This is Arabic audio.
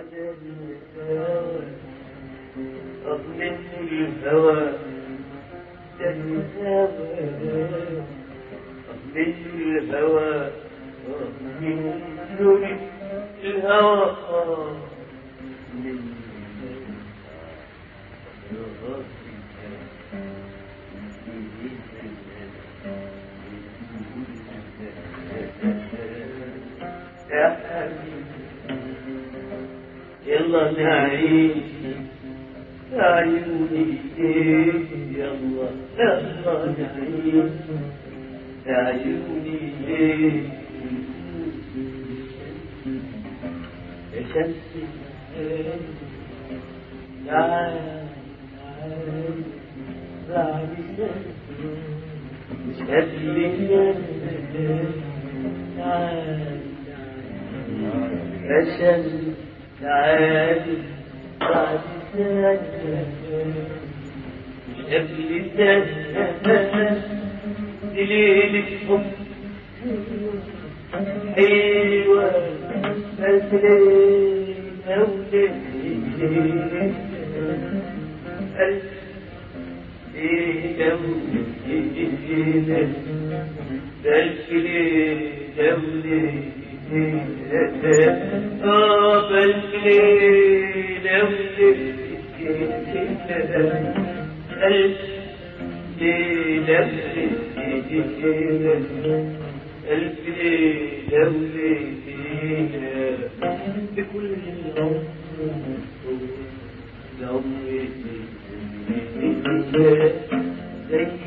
أظلم الهوى أظلم الهوى أظلم الهوى يا حبيبي يلا نعيش عيوني يلا يلا نعيش عيوني يا شمس تعال تعال مش قبل تعال يا شمس تعال بعد سنة مش قبل سنة ليلة حب حلوة بس ليلة وليلة ألف ليلة وليلة ألف ليلة وليلة ألف ليلة ألف ليلة ألف ليلة وليلة بكل العمر زي